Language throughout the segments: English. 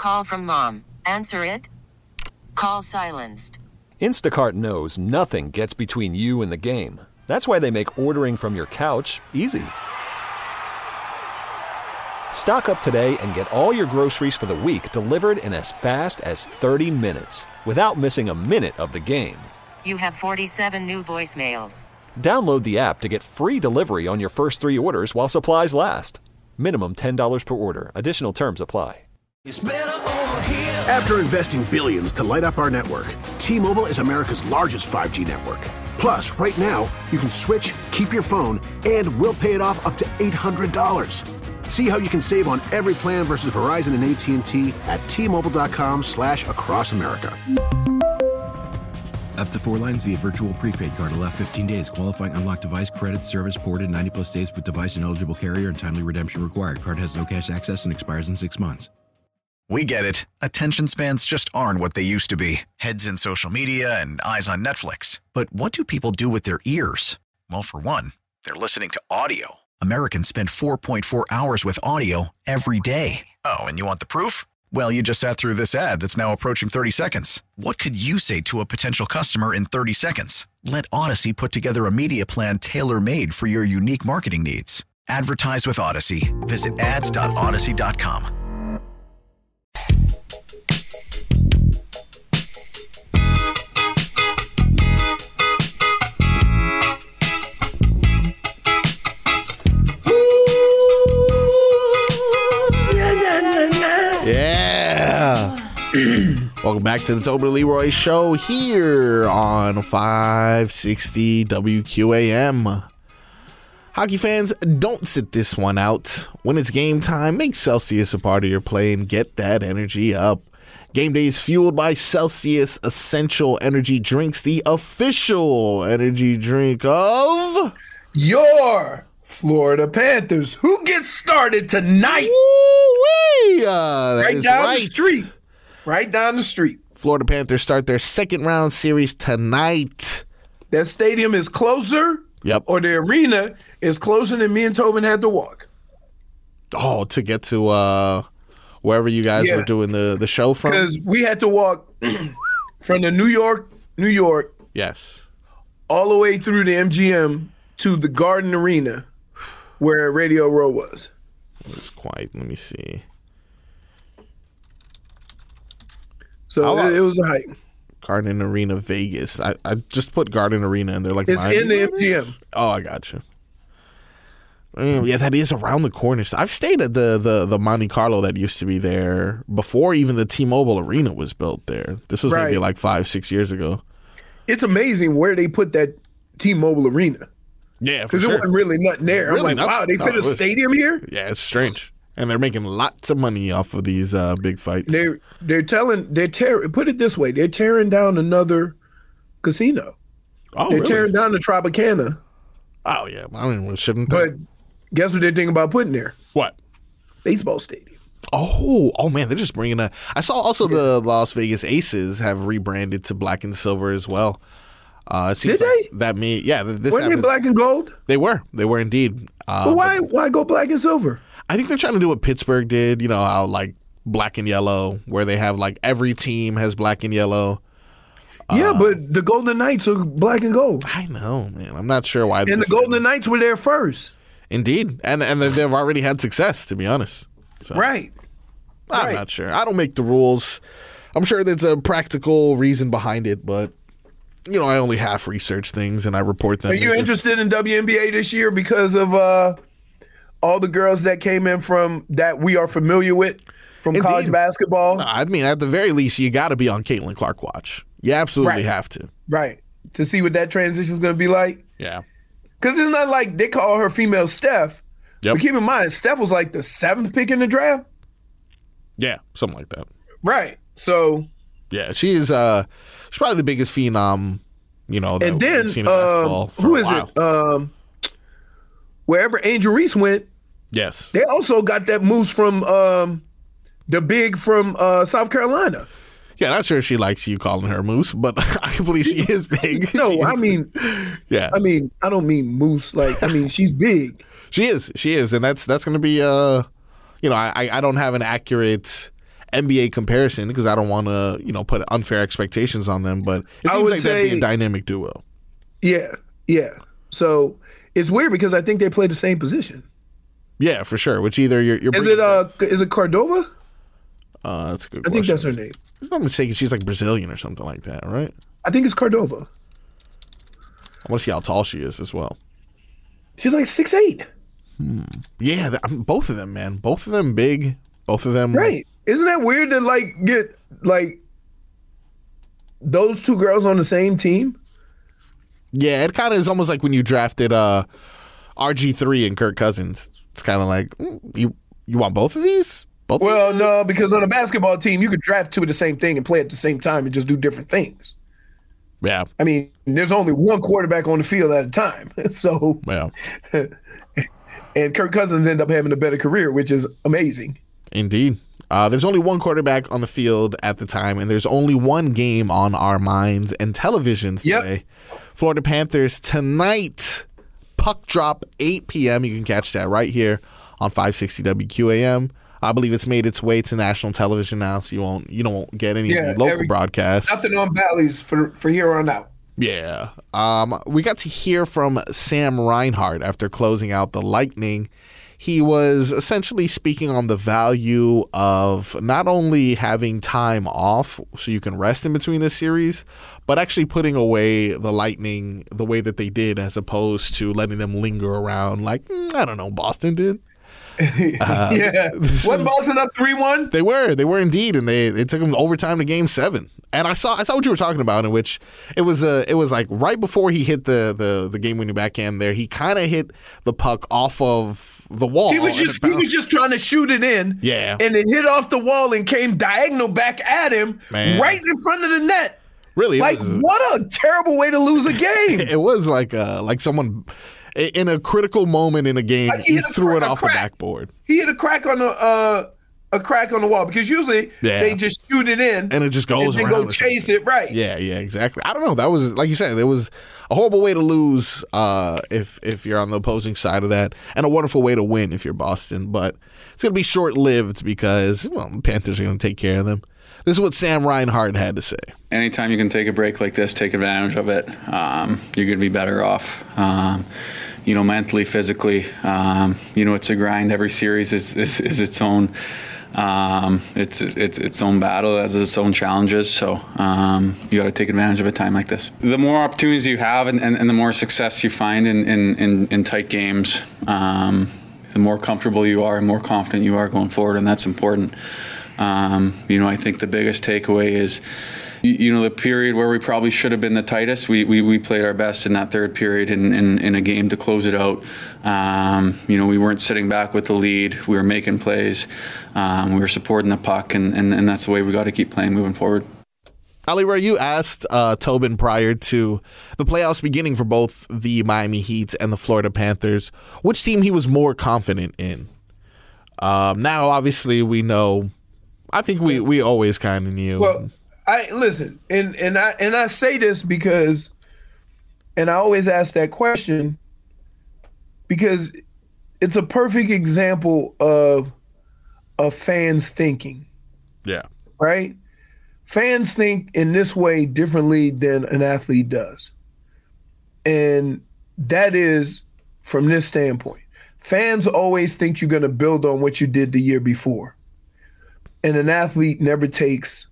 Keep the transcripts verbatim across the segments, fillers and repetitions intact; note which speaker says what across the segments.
Speaker 1: call from mom. Answer it. Call silenced.
Speaker 2: Instacart knows nothing gets between you and the game. That's why they make ordering from your couch easy. Stock up today and get all your groceries for the week delivered in as fast as thirty minutes without missing a minute of the game.
Speaker 1: You have forty-seven new voicemails.
Speaker 2: Download the app to get free delivery on your first three orders while supplies last. Minimum ten dollars per order. Additional terms apply.
Speaker 3: After investing billions to light up our network, T-Mobile is America's largest five G network. Plus, right now, you can switch, keep your phone, and we'll pay it off up to eight hundred dollars. See how you can save on every plan versus Verizon and A T and T at T-Mobile.com slash across America.
Speaker 4: Up to four lines via virtual prepaid card. Allow fifteen days. Qualifying unlocked device credit service ported ninety plus days with device and eligible carrier and timely redemption required. Card has no cash access and expires in six months.
Speaker 5: We get it. Attention spans just aren't what they used to be. Heads in social media and eyes on Netflix. But what do people do with their ears? Well, for one, they're listening to audio. Americans spend four point four hours with audio every day. Oh, and you want the proof? Well, you just sat through this ad that's now approaching thirty seconds. What could you say to a potential customer in thirty seconds? Let Odyssey put together a media plan tailor-made for your unique marketing needs. Advertise with Odyssey. Visit ads dot odyssey dot com.
Speaker 6: Yeah. Welcome back to the Tobin and Leroy Show here on five sixty W Q A M. Hockey fans, don't sit this one out. When it's game time, make Celsius a part of your play and get that energy up. Game day is fueled by Celsius Essential Energy Drinks, the official energy drink of
Speaker 7: your Florida Panthers, who gets started tonight.
Speaker 6: Woo-wee! Uh,
Speaker 7: right down right. the street. Right down the street.
Speaker 6: Florida Panthers start their second round series tonight.
Speaker 7: That stadium is closer.
Speaker 6: Yep.
Speaker 7: Or the arena is closer than me and Tobin had to walk.
Speaker 6: Oh, to get to uh, wherever you guys yeah. were doing the, the show from?
Speaker 7: Because we had to walk from the New York, New York.
Speaker 6: Yes.
Speaker 7: All the way through the M G M to the Garden Arena where Radio Row was.
Speaker 6: It was quite, let me see.
Speaker 7: So it, it was a hike.
Speaker 6: Garden Arena, Vegas. I, I just put Garden Arena and they're like,
Speaker 7: it's in the M G M.
Speaker 6: Oh, I got you. Mm, yeah, that is around the corner. I've stayed at the, the, the Monte Carlo that used to be there before even the T-Mobile Arena was built there. This was right. maybe like five, six years ago.
Speaker 7: It's amazing where they put that T-Mobile Arena.
Speaker 6: Yeah,
Speaker 7: because
Speaker 6: sure.
Speaker 7: it wasn't really nothing there. Really I'm like, nothing. Wow, they fit no, a was, stadium here?
Speaker 6: Yeah, it's strange. And they're making lots of money off of these uh, big fights.
Speaker 7: They're they're telling they're tearing. Put it this way: they're tearing down another casino.
Speaker 6: Oh,
Speaker 7: they're
Speaker 6: really?
Speaker 7: tearing down the Tropicana.
Speaker 6: Oh yeah, I mean, shouldn't they?
Speaker 7: But guess what they're thinking about putting there?
Speaker 6: What?
Speaker 7: Baseball stadium.
Speaker 6: Oh, oh man, they're just bringing a. I saw also yeah. the Las Vegas Aces have rebranded to black and silver as well. Uh, it
Speaker 7: Did they?
Speaker 6: Like that me, yeah. This
Speaker 7: Weren't they black and gold?
Speaker 6: They were. They were indeed. Uh,
Speaker 7: but why? Why go black and silver?
Speaker 6: I think they're trying to do what Pittsburgh did. You know how like black and yellow, where they have like every team has black and yellow.
Speaker 7: Yeah,
Speaker 6: uh,
Speaker 7: but the Golden Knights are black and gold.
Speaker 6: I know, man. I'm not sure why.
Speaker 7: And the Golden Knights were there first.
Speaker 6: Indeed, and and they've already had success, to be honest. So,
Speaker 7: right.
Speaker 6: I'm
Speaker 7: right.
Speaker 6: not sure. I don't make the rules. I'm sure there's a practical reason behind it, but you know, I only half research things and I report them.
Speaker 7: Are you interested if, in W N B A this year because of uh, all the girls that came in from that we are familiar with from Indeed. college basketball?
Speaker 6: No, I mean, at the very least, you got to be on Caitlin Clark watch. You absolutely
Speaker 7: right.
Speaker 6: have to.
Speaker 7: Right. To see what that transition is going to be like.
Speaker 6: Yeah.
Speaker 7: Because it's not like they call her female Steph.
Speaker 6: Yep.
Speaker 7: But keep in mind, Steph was like the seventh pick in the draft.
Speaker 6: Yeah, something like that.
Speaker 7: Right. So.
Speaker 6: Yeah, she is uh, she's probably the biggest phenom, you know, that
Speaker 7: and then,
Speaker 6: we've seen in basketball
Speaker 7: um,
Speaker 6: for
Speaker 7: who
Speaker 6: a
Speaker 7: is
Speaker 6: while.
Speaker 7: it? Um, wherever Angel Reese went,
Speaker 6: yes,
Speaker 7: they also got that moose from um, the big from uh, South Carolina.
Speaker 6: Yeah, not sure if she likes you calling her moose, but I believe she is big.
Speaker 7: No, I mean,
Speaker 6: yeah,
Speaker 7: I mean, I don't mean moose. Like, I mean, she's big.
Speaker 6: She is, she is, and that's that's going to be, uh, you know, I I don't have an accurate N B A comparison because I don't want to, you know, put unfair expectations on them, but it
Speaker 7: I
Speaker 6: seems
Speaker 7: would
Speaker 6: like that'd be
Speaker 7: say-
Speaker 6: a dynamic duo.
Speaker 7: Yeah, yeah. So it's weird because I think they play the same position.
Speaker 6: Yeah, for sure. Which either you're, you're
Speaker 7: Is
Speaker 6: bringing
Speaker 7: it uh is it Cordova?
Speaker 6: Uh, that's a good
Speaker 7: I think
Speaker 6: question.
Speaker 7: that's her name.
Speaker 6: If I'm not mistaken, she's like Brazilian or something like that, right?
Speaker 7: I think it's Cordova.
Speaker 6: I want to see how tall she is as well.
Speaker 7: She's like six eight.
Speaker 6: Yeah, th- I mean, both of them, man. Both of them big. Both of them.
Speaker 7: Right. Isn't that weird to like get like those two girls on the same team?
Speaker 6: Yeah, it kind of is almost like when you drafted uh, R G three and Kirk Cousins. It's kind of like, mm, you you want both of these? Both of
Speaker 7: Well,
Speaker 6: these?
Speaker 7: no, because on a basketball team, you could draft two of the same thing and play at the same time and just do different things.
Speaker 6: Yeah.
Speaker 7: I mean, there's only one quarterback on the field at a time. So,
Speaker 6: Yeah.
Speaker 7: and Kirk Cousins ended up having a better career, which is amazing.
Speaker 6: Indeed. Uh, there's only one quarterback on the field at the time, and there's only one game on our minds and televisions
Speaker 7: Yep.
Speaker 6: today. Florida Panthers tonight. Puck drop, eight p.m. You can catch that right here on five sixty W Q A M. I believe it's made its way to national television now, so you won't you don't get any
Speaker 7: Yeah,
Speaker 6: local
Speaker 7: every-
Speaker 6: broadcasts.
Speaker 7: Nothing on Bally's for, for here on out.
Speaker 6: Yeah. Um, we got to hear from Sam Reinhart after closing out the Lightning. He was essentially speaking on the value of not only having time off so you can rest in between the series, but actually putting away the Lightning the way that they did as opposed to letting them linger around like, mm, I don't know, Boston did. Uh,
Speaker 7: yeah. Wasn't Boston up three one?
Speaker 6: They were, they were indeed, and they it took them overtime to game seven. And I saw, I saw what you were talking about, in which it was, uh, it was like right before he hit the the, the game winning backhand. There, he kind of hit the puck off of the wall.
Speaker 7: He was
Speaker 6: and
Speaker 7: just
Speaker 6: it
Speaker 7: he was just trying to shoot it in.
Speaker 6: Yeah.
Speaker 7: And it hit off the wall and came diagonal back at him,
Speaker 6: Man.
Speaker 7: right in front of the net.
Speaker 6: really, it
Speaker 7: Like,
Speaker 6: was,
Speaker 7: what a terrible way to lose a game.
Speaker 6: it was like uh, like someone in a critical moment in a game,
Speaker 7: Like he
Speaker 6: he
Speaker 7: hit a
Speaker 6: threw
Speaker 7: cra-
Speaker 6: it
Speaker 7: a
Speaker 6: off the
Speaker 7: crack.
Speaker 6: backboard,
Speaker 7: He hit a crack on the uh, a crack on the wall because usually
Speaker 6: Yeah.
Speaker 7: they just shoot it in
Speaker 6: and it just goes
Speaker 7: and then
Speaker 6: around.
Speaker 7: go
Speaker 6: or
Speaker 7: chase
Speaker 6: something.
Speaker 7: it right.
Speaker 6: Yeah, yeah, exactly. I don't know. That was like you said. It was a horrible way to lose uh, if if you're on the opposing side of that, and a wonderful way to win if you're Boston. But it's gonna be short lived because well, the Panthers are gonna take care of them. This is what Sam Reinhart had to say.
Speaker 8: Anytime you can take a break like this, take advantage of it. Um, you're going to be better off. Um, you know, mentally, physically. Um, you know, it's a grind. Every series is is, is its own. Um, it's it's its own battle, has its own challenges. So um, you got to take advantage of a time like this. The more opportunities you have, and, and, and the more success you find in in, in, in tight games, um, the more comfortable you are and more confident you are going forward, and that's important. Um, you know, I think the biggest takeaway is, you, you know, the period where we probably should have been the tightest, we we, we played our best in that third period in, in, in a game to close it out. Um, you know, we weren't sitting back with the lead. We were making plays. Um, we were supporting the puck, and, and, and that's the way we got to keep playing moving forward.
Speaker 6: Ali Ray, you asked uh, Tobin prior to the playoffs beginning for both the Miami Heat and the Florida Panthers, which team he was more confident in. Um, now, obviously, we know. I think we, we always kind of knew.
Speaker 7: Well, I listen, and and I and I say this because, and I always ask that question because it's a perfect example of of fans thinking,
Speaker 6: yeah.
Speaker 7: right? Fans think in this way differently than an athlete does, and that is from this standpoint. Fans always think you're going to build on what you did the year before. And an athlete never takes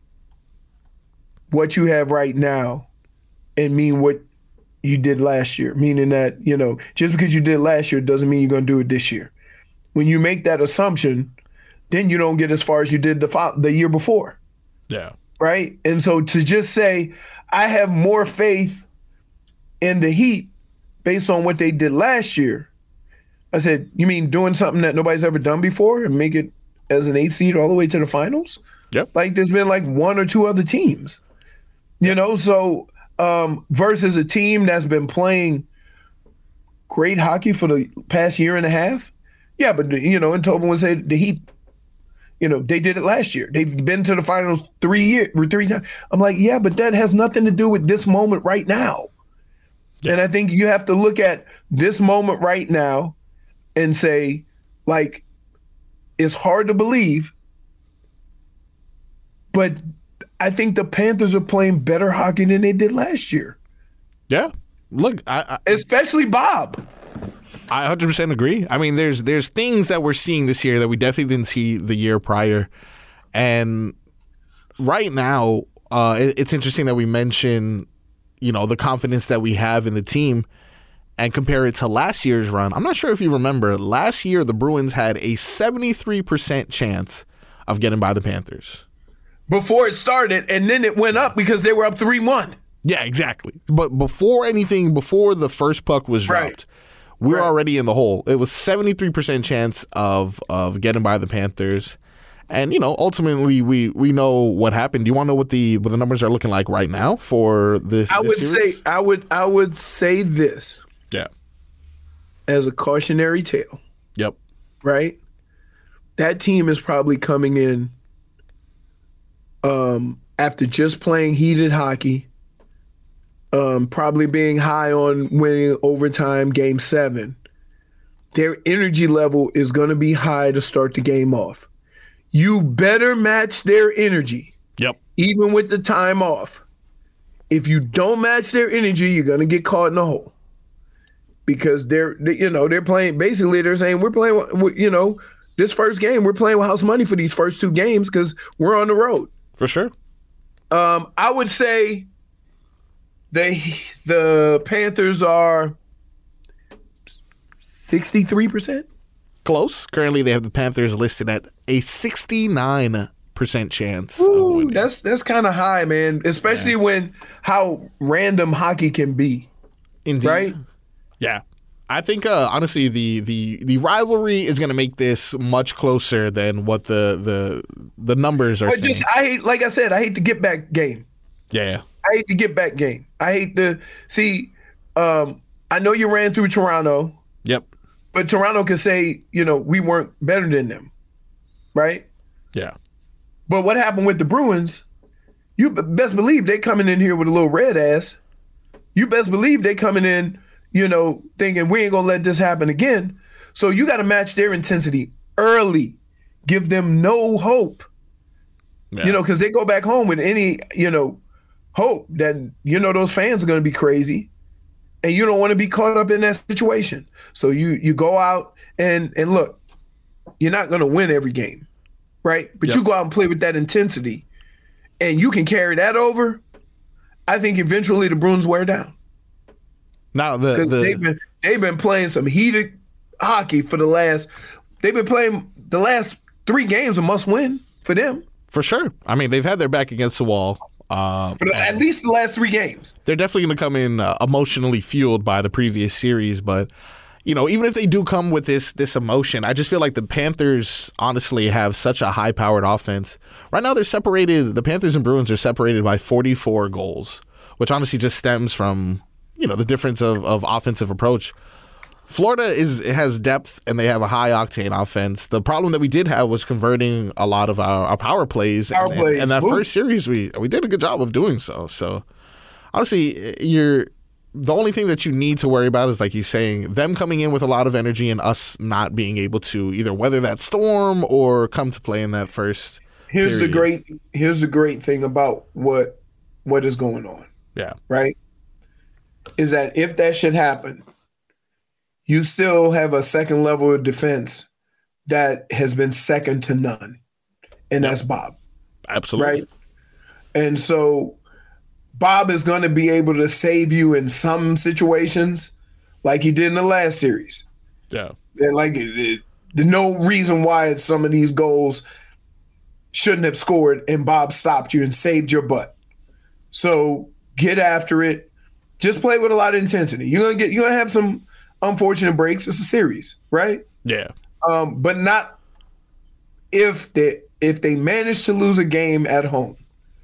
Speaker 7: what you have right now and mean what you did last year, meaning that, you know, just because you did last year doesn't mean you're going to do it this year. When you make that assumption, then you don't get as far as you did the fo- the year before.
Speaker 6: Yeah.
Speaker 7: Right? And so to just say, I have more faith in the Heat based on what they did last year, I said, you mean doing something that nobody's ever done before and make it as an eight seed all the way to the finals?
Speaker 6: Yep.
Speaker 7: Like there's been like one or two other teams, you know, so um, versus a team that's been playing great hockey for the past year and a half. Yeah, but, you know, and Tobin would say the Heat, you know, they did it last year. They've been to the finals three years, three times. I'm like, yeah, but that has nothing to do with this moment right now. Yeah. And I think you have to look at this moment right now and say, like, it's hard to believe but I think the Panthers are playing better hockey than they did last year.
Speaker 6: Yeah. Look, I, I,
Speaker 7: especially Bob.
Speaker 6: I one hundred percent agree. I mean, there's there's things that we're seeing this year that we definitely didn't see the year prior. And right now, uh, it, it's interesting that we mention, you know, the confidence that we have in the team and compare it to last year's run. I'm not sure if you remember, last year the Bruins had a seventy-three percent chance of getting by the Panthers.
Speaker 7: Before it started, and then it went up because they were up three one.
Speaker 6: Yeah, exactly. But before anything, before the first puck was dropped,
Speaker 7: right.
Speaker 6: we were
Speaker 7: right.
Speaker 6: already in the hole. It was seventy-three percent chance of of getting by the Panthers. And, you know, ultimately we we know what happened. Do you want to know what the what the numbers are looking like right now for this?
Speaker 7: I
Speaker 6: this
Speaker 7: would
Speaker 6: series?
Speaker 7: say I would I would say this.
Speaker 6: Yeah.
Speaker 7: As a cautionary tale.
Speaker 6: Yep.
Speaker 7: Right? That team is probably coming in um, after just playing heated hockey, um, probably being high on winning overtime game seven. Their energy level is going to be high to start the game off. You better match their energy.
Speaker 6: Yep.
Speaker 7: Even with the time off. If you don't match their energy, you're going to get caught in the hole. Because they're, they, you know, they're playing, basically they're saying, we're playing, you know, this first game, we're playing with house money for these first two games because we're on the road.
Speaker 6: For sure.
Speaker 7: Um, I would say they, the Panthers are sixty-three percent.
Speaker 6: Close. Currently, they have the Panthers listed at a sixty-nine percent chance.
Speaker 7: Ooh,
Speaker 6: of winning.
Speaker 7: That's that's kind of high, man. Especially
Speaker 6: yeah.
Speaker 7: when how random hockey can be.
Speaker 6: Indeed.
Speaker 7: Right?
Speaker 6: Yeah. I think uh, honestly the, the the rivalry is going to make this much closer than what the the the numbers are
Speaker 7: But
Speaker 6: saying.
Speaker 7: just I hate, like I said, I hate the get back game.
Speaker 6: Yeah.
Speaker 7: I hate the get back game. I hate the see. Um, I know you ran through Toronto.
Speaker 6: Yep.
Speaker 7: But Toronto could say, you know, we weren't better than them, right?
Speaker 6: Yeah.
Speaker 7: But what happened with the Bruins? You best believe they coming in here with a little red ass. You best believe they coming in, you know, thinking we ain't gonna let this happen again. So you got to match their intensity early. Give them no hope. Yeah. You know, because they go back home with any, you know, hope that, you know, those fans are going to be crazy. And you don't want to be caught up in that situation. So you you go out and and look, you're not going to win every game, right? But yep. you go out and play with that intensity, and you can carry that over. I think eventually the Bruins wear down.
Speaker 6: Now the
Speaker 7: because
Speaker 6: the...
Speaker 7: they've been they've been playing some heated hockey for the last. They've been playing the last three games a must win for them.
Speaker 6: For sure. I mean, they've had their back against the wall. Um,
Speaker 7: For the, at least the last three games.
Speaker 6: They're definitely going to come in uh, emotionally fueled by the previous series. But, you know, even if they do come with this this emotion, I just feel like the Panthers honestly have such a high-powered offense. Right now they're separated. The Panthers and Bruins are separated by forty-four goals, which honestly just stems from, you know, the difference of, of offensive approach. Florida is has depth and they have a high octane offense. The problem that we did have was converting a lot of our, our power plays.
Speaker 7: Power
Speaker 6: and,
Speaker 7: plays.
Speaker 6: and that
Speaker 7: Ooh.
Speaker 6: first series, we we did a good job of doing so. So honestly, you're the only thing that you need to worry about is, like he's saying, them coming in with a lot of energy and us not being able to either weather that storm or come to play in that first.
Speaker 7: Here's
Speaker 6: period.
Speaker 7: the great. Here's the great thing about what what is going on.
Speaker 6: Yeah.
Speaker 7: Right. Is that if that should happen, you still have a second level of defense that has been second to none, and
Speaker 6: yep.
Speaker 7: that's Bob.
Speaker 6: Absolutely.
Speaker 7: Right? And so Bob is going to be able to save you in some situations like he did in the last series.
Speaker 6: Yeah.
Speaker 7: And like it, it, there's no reason why some of these goals shouldn't have scored, and Bob stopped you and saved your butt. So get after it. Just play with a lot of intensity. You're gonna get you're gonna have some unfortunate breaks. It's a series, right?
Speaker 6: Yeah.
Speaker 7: Um, but not if they if they manage to lose a game at home.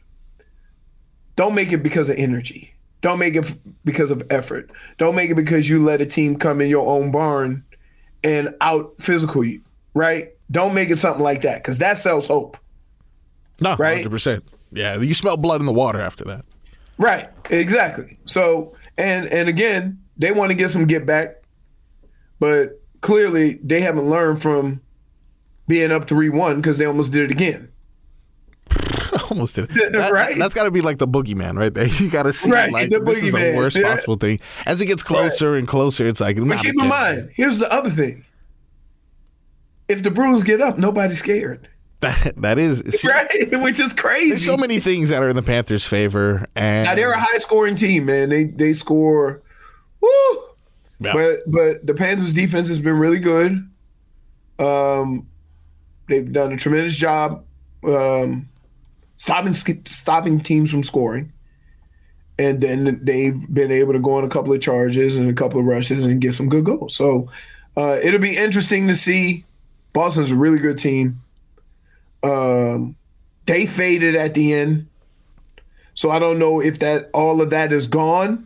Speaker 7: Don't make it because of energy. Don't make it because of effort. Don't make it because you let a team come in your own barn and out physical you, right? Don't make it something like that because that sells hope.
Speaker 6: No,
Speaker 7: right?
Speaker 6: one hundred percent. Yeah, you smell blood in the water after that.
Speaker 7: Right, exactly. So, and and again, they want to get some get back, but clearly they haven't learned from being up three one because they almost did it again.
Speaker 6: Almost did. That,
Speaker 7: right?
Speaker 6: That's got to be like the boogeyman right there. You got to see
Speaker 7: right,
Speaker 6: like
Speaker 7: the
Speaker 6: this is the
Speaker 7: boogeyman.
Speaker 6: worst
Speaker 7: Yeah.
Speaker 6: possible thing. As it gets closer right. and closer, it's like.
Speaker 7: But keep in mind, here's the other thing. If the Bruins get up, nobody's scared.
Speaker 6: That that is see,
Speaker 7: right, which is crazy.
Speaker 6: There's so many things that are in the Panthers' favor, and
Speaker 7: now they're a high-scoring team, man. They they score, woo. Yeah. But but the Panthers' defense has been really good. Um, they've done a tremendous job um, stopping stopping teams from scoring, and then they've been able to go on a couple of charges and a couple of rushes and get some good goals. So uh, it'll be interesting to see. Boston's a really good team. Um, they faded at the end, so I don't know if that all of that is gone,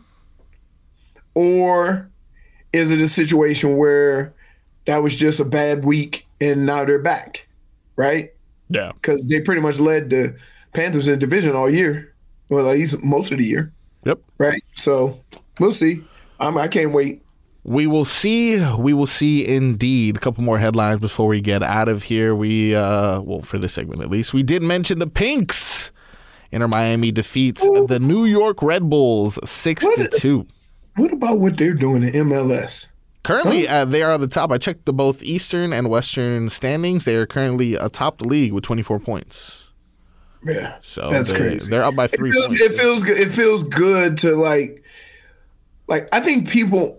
Speaker 7: or is it a situation where that was just a bad week and now they're back, right?
Speaker 6: Yeah,
Speaker 7: because they pretty much led the Panthers in the division all year, well, at least most of the year.
Speaker 6: Yep.
Speaker 7: Right. So we'll see. I'm, I can't wait.
Speaker 6: We will see. We will see indeed. A couple more headlines before we get out of here. We, uh, well, for this segment at least, we did mention the Pinks. Inter Miami defeats Ooh. the New York Red Bulls six to two.
Speaker 7: What about what they're doing in M L S?
Speaker 6: Currently,
Speaker 7: huh?
Speaker 6: uh, they are at the top. I checked the both Eastern and Western standings. They are currently atop the league with twenty-four points.
Speaker 7: Yeah,
Speaker 6: so
Speaker 7: that's
Speaker 6: they're,
Speaker 7: crazy.
Speaker 6: They're up by three.
Speaker 7: It feels,
Speaker 6: points.
Speaker 7: It feels good. It feels good to like, like I think people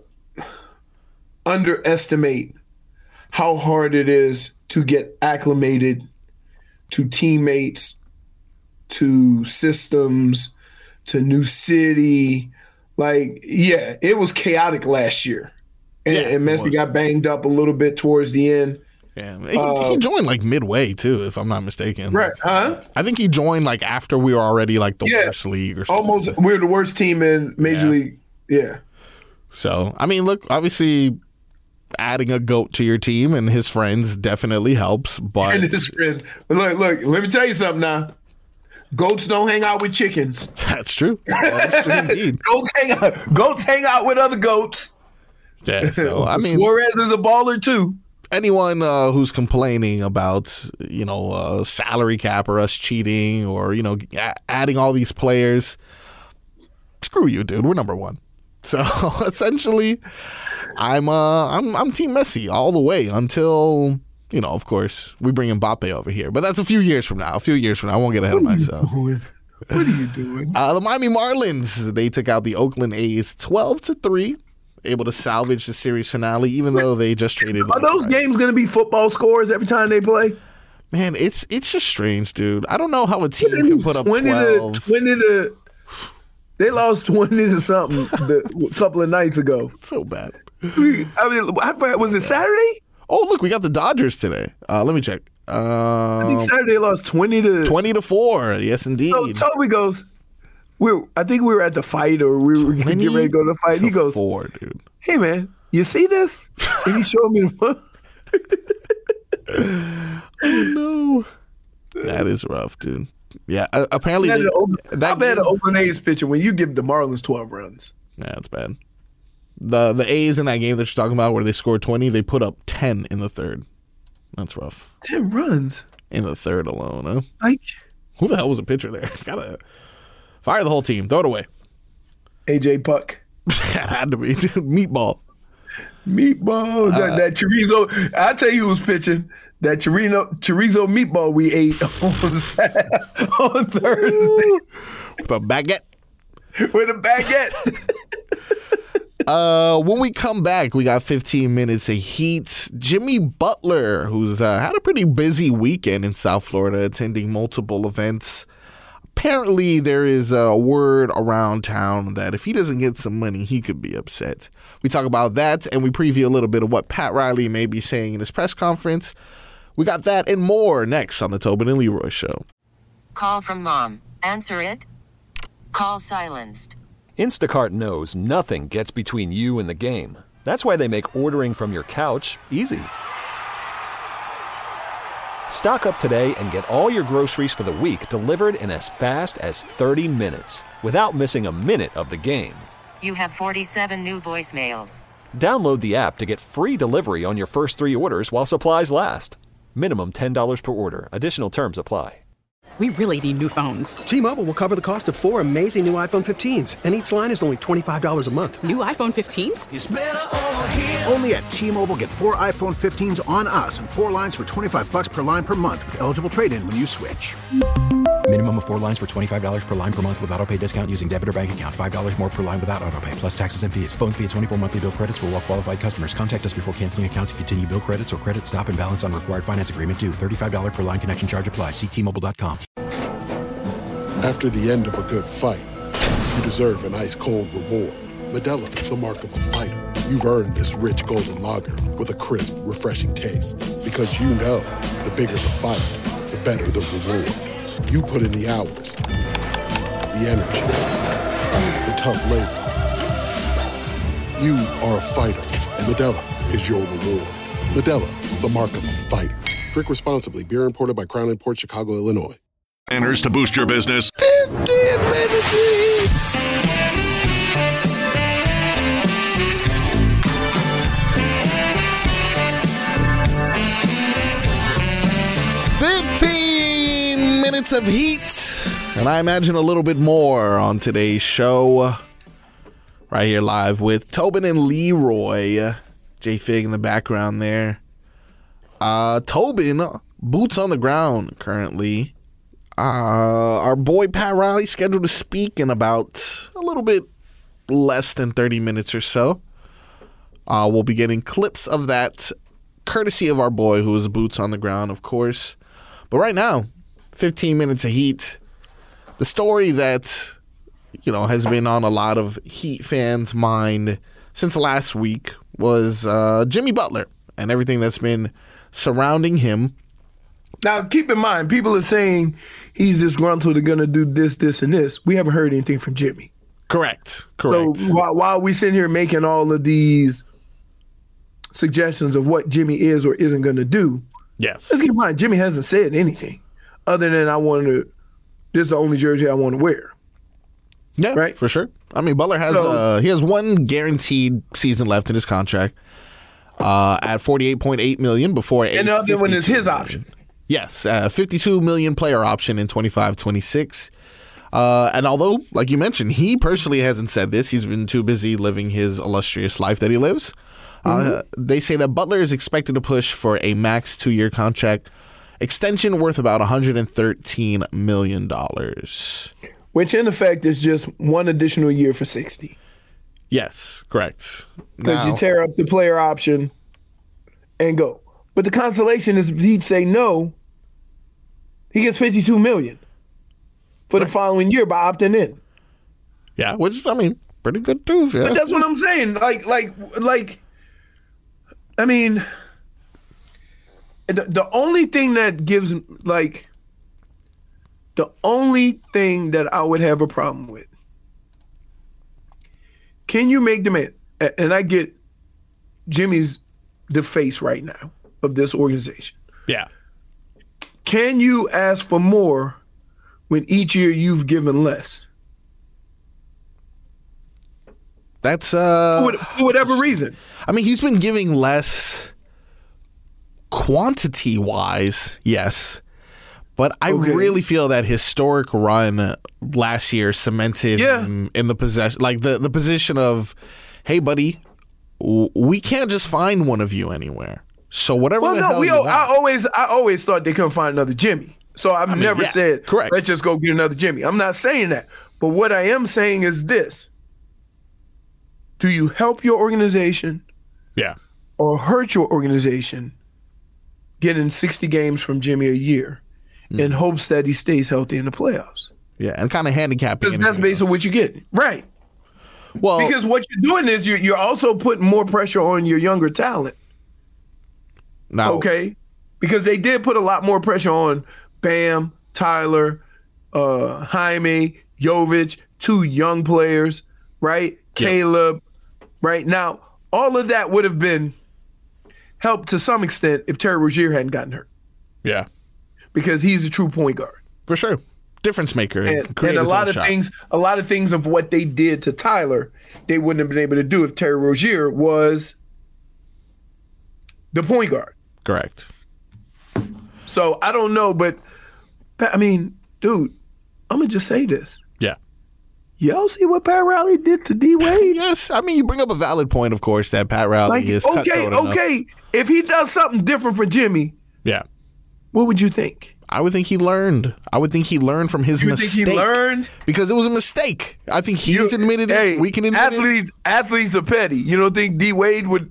Speaker 7: underestimate how hard it is to get acclimated to teammates, to systems, to new city. Like, yeah, it was chaotic last year. And,
Speaker 6: yeah,
Speaker 7: and Messi got banged up a little bit towards the end.
Speaker 6: Yeah, he,
Speaker 7: uh,
Speaker 6: he joined like midway too, if I'm not mistaken.
Speaker 7: Right? Huh?
Speaker 6: I think he joined like after we were already like the
Speaker 7: yeah,
Speaker 6: worst league or something.
Speaker 7: Almost, we're the worst team in Major
Speaker 6: yeah.
Speaker 7: League. Yeah.
Speaker 6: So I mean, look, obviously, adding a GOAT to your team and his friends definitely helps. But
Speaker 7: and his friends, look, look. Let me tell you something now. Goats don't hang out with chickens.
Speaker 6: That's true. Well, that's true indeed.
Speaker 7: Goats hang out. Goats hang out with other goats.
Speaker 6: Yeah. So I mean,
Speaker 7: Suarez is a baller too.
Speaker 6: Anyone uh, who's complaining about, you know, uh, salary cap or us cheating or, you know, a- adding all these players, screw you, dude. We're number one. So essentially, I'm uh, I'm I'm Team Messi all the way until, you know, of course, we bring Mbappe over here. But that's a few years from now. A few years from now. I won't get ahead
Speaker 7: what
Speaker 6: of myself.
Speaker 7: What are you doing?
Speaker 6: Uh, the Miami Marlins, they took out the Oakland A's twelve to three. Able to salvage the series finale, even though they just traded.
Speaker 7: Are those games going to be football scores every time they play?
Speaker 6: Man, it's it's just strange, dude. I don't know how a team can put up
Speaker 7: twenty
Speaker 6: twelve.
Speaker 7: To, twenty to, they lost twenty to something the, a couple of nights ago.
Speaker 6: So bad.
Speaker 7: I mean, was it Saturday?
Speaker 6: Oh, look, we got the Dodgers today. Uh, let me check. Um,
Speaker 7: I think Saturday lost twenty to
Speaker 6: twenty to four. Yes, indeed.
Speaker 7: So Toby goes. We, I think we were at the fight, or we were getting ready to go to the fight. He goes,
Speaker 6: four, dude.
Speaker 7: "Hey, man, you see this?" And he showed me the.
Speaker 6: Oh no, that is rough, dude. Yeah, uh, apparently they,
Speaker 7: open,
Speaker 6: that
Speaker 7: how bad
Speaker 6: game,
Speaker 7: an Oakland A's pitcher when you give the Marlins twelve runs?
Speaker 6: Yeah, that's bad. The the A's in that game that you're talking about, where they scored twenty, they put up ten in the third. That's rough.
Speaker 7: Ten runs
Speaker 6: in the third alone, huh?
Speaker 7: Like,
Speaker 6: who the hell was a pitcher there? Gotta. Fire the whole team. Throw it away.
Speaker 7: A J Puck.
Speaker 6: It had to be. Meatball.
Speaker 7: Meatball. Uh, that, that chorizo. I'll tell you who's pitching. That chorizo, chorizo meatball we ate on, on Thursday.
Speaker 6: With a baguette.
Speaker 7: With a baguette.
Speaker 6: uh, when we come back, we got fifteen minutes of heat. Jimmy Butler, who's uh, had a pretty busy weekend in South Florida, attending multiple events. Apparently, there is a word around town that if he doesn't get some money, he could be upset. We talk about that, and we preview a little bit of what Pat Riley may be saying in his press conference. We got that and more next on the Tobin and Leroy Show.
Speaker 1: Call from mom. Answer it. Call silenced.
Speaker 2: Instacart knows nothing gets between you and the game. That's why they make ordering from your couch easy. Stock up today and get all your groceries for the week delivered in as fast as thirty minutes without missing a minute of the game.
Speaker 1: You have forty-seven new voicemails.
Speaker 2: Download the app to get free delivery on your first three orders while supplies last. Minimum ten dollars per order. Additional terms apply.
Speaker 9: We really need new phones.
Speaker 10: T-Mobile will cover the cost of four amazing new iPhone fifteens, and each line is only twenty-five dollars a month.
Speaker 9: New iPhone fifteens?
Speaker 3: It's better over here. Only at T-Mobile, get four iPhone fifteens on us and four lines for twenty-five dollars per line per month with eligible trade-in when you switch.
Speaker 4: Minimum of four lines for twenty-five dollars per line per month with autopay discount using debit or bank account. five dollars more per line without autopay, plus taxes and fees. Phone fee at twenty-four monthly bill credits for well-qualified customers. Contact us before canceling account to continue bill credits or credit stop and balance on required finance agreement due. thirty-five dollars per line connection charge applies. See T Mobile dot com.
Speaker 11: After the end of a good fight, you deserve an ice-cold reward. Modelo is the mark of a fighter. You've earned this rich golden lager with a crisp, refreshing taste. Because you know, the bigger the fight, the better the reward. You put in the hours, the energy, the tough labor. You are a fighter, and Modelo is your reward. Modelo, the mark of a fighter. Drink responsibly. Beer imported by Crown Imports, Chicago, Illinois.
Speaker 12: Enters to boost your business.
Speaker 6: fifteen minutes. fifteen minutes of heat, and I imagine a little bit more on today's show. Right here live with Tobin and Leroy. J Fig in the background there. Uh, Tobin, boots on the ground currently. Uh, our boy Pat Riley scheduled to speak in about a little bit less than thirty minutes or so. Uh, we'll be getting clips of that courtesy of our boy who is boots on the ground, of course. But right now, fifteen minutes of heat. The story that, you know, has been on a lot of Heat fans' mind since last week was uh, Jimmy Butler and everything that's been surrounding him.
Speaker 7: Now, keep in mind, people are saying he's disgruntled and going to do this, this, and this. We haven't heard anything from Jimmy.
Speaker 6: Correct. Correct.
Speaker 7: So while, while we sit here making all of these suggestions of what Jimmy is or isn't going to do,
Speaker 6: yes,
Speaker 7: let's keep in mind, Jimmy hasn't said anything other than I want to, this is the only jersey I want to wear.
Speaker 6: Yeah,
Speaker 7: right?
Speaker 6: For sure. I mean, Butler has
Speaker 7: So-
Speaker 6: uh, he has one guaranteed season left in his contract uh, at forty-eight point eight million dollars before
Speaker 7: And the other one is his option.
Speaker 6: Yes, uh, fifty-two million dollars player option in twenty-five twenty-six. Uh, and although, like you mentioned, he personally hasn't said this, he's been too busy living his illustrious life that he lives.
Speaker 7: Mm-hmm.
Speaker 6: Uh, they say that Butler is expected to push for a max two-year contract extension worth about one hundred thirteen million dollars.
Speaker 7: Which in effect is just one additional year for sixty.
Speaker 6: Yes, correct.
Speaker 7: Because
Speaker 6: Now-
Speaker 7: you tear up the player option and go. But the consolation is if he'd say no, he gets fifty-two million dollars for the following year by opting in.
Speaker 6: Yeah, which, I mean, pretty good too. Yeah.
Speaker 7: But that's what I'm saying. Like, like, like, I mean, the, the only thing that gives, like, the only thing that I would have a problem with, can you make them, and I get Jimmy's the face right now of this organization.
Speaker 6: Yeah.
Speaker 7: Can you ask for more when each year you've given less?
Speaker 6: That's uh
Speaker 7: for, for whatever reason.
Speaker 6: I mean, he's been giving less quantity wise, yes. But I
Speaker 7: Okay.
Speaker 6: really feel that historic run last year cemented
Speaker 7: Yeah.
Speaker 6: him in the possession, like the, the position of, hey, buddy, w- we can't just find one of you anywhere. So whatever
Speaker 7: Well,
Speaker 6: the
Speaker 7: no,
Speaker 6: hell
Speaker 7: we.
Speaker 6: you
Speaker 7: I
Speaker 6: want.
Speaker 7: always, I always thought they couldn't find another Jimmy. So I've
Speaker 6: mean,
Speaker 7: never
Speaker 6: yeah,
Speaker 7: said,
Speaker 6: correct.
Speaker 7: let's just go get another Jimmy. I'm not saying that. But what I am saying is this: do you help your organization
Speaker 6: Yeah.
Speaker 7: or hurt your organization getting sixty games from Jimmy a year in hopes that he stays healthy in the playoffs?
Speaker 6: Yeah, and kind of handicapping.
Speaker 7: Because that's
Speaker 6: anything
Speaker 7: based on
Speaker 6: else.
Speaker 7: what you get. Right.
Speaker 6: Well,
Speaker 7: Because what you're doing is you're, you're also putting more pressure on your younger talent.
Speaker 6: now,
Speaker 7: Okay. Because they did put a lot more pressure on Bam, Tyler, uh, Jaime, Jovic, two young players, right?
Speaker 6: Yeah.
Speaker 7: Caleb, right? Now, all of that would have been helped to some extent if Terry Rozier hadn't gotten hurt,
Speaker 6: yeah,
Speaker 7: because he's a true point guard.
Speaker 6: for sure. Difference maker.
Speaker 7: And,
Speaker 6: create
Speaker 7: and a
Speaker 6: his
Speaker 7: lot
Speaker 6: own
Speaker 7: of
Speaker 6: shot.
Speaker 7: things, a lot of things of what they did to Tyler, they wouldn't have been able to do if Terry Rozier was the point guard.
Speaker 6: Correct.
Speaker 7: So I don't know, but I mean, dude, I'm going to just say this.
Speaker 6: Yeah.
Speaker 7: Y'all see what Pat Riley did to D Wade?
Speaker 6: Yes. I mean, you bring up a valid point, of course, that Pat Riley
Speaker 7: Like,
Speaker 6: is
Speaker 7: okay,
Speaker 6: cutthroat enough.
Speaker 7: okay. If he does something different for Jimmy,
Speaker 6: Yeah.
Speaker 7: what would you think?
Speaker 6: I would think he learned. I would think he learned from his
Speaker 7: You
Speaker 6: mistake.
Speaker 7: think he learned?
Speaker 6: Because it was a mistake. I think he's
Speaker 7: You-
Speaker 6: admitted it.
Speaker 7: Hey,
Speaker 6: We can admit
Speaker 7: athletes, athletes are petty. You don't think D Wade would?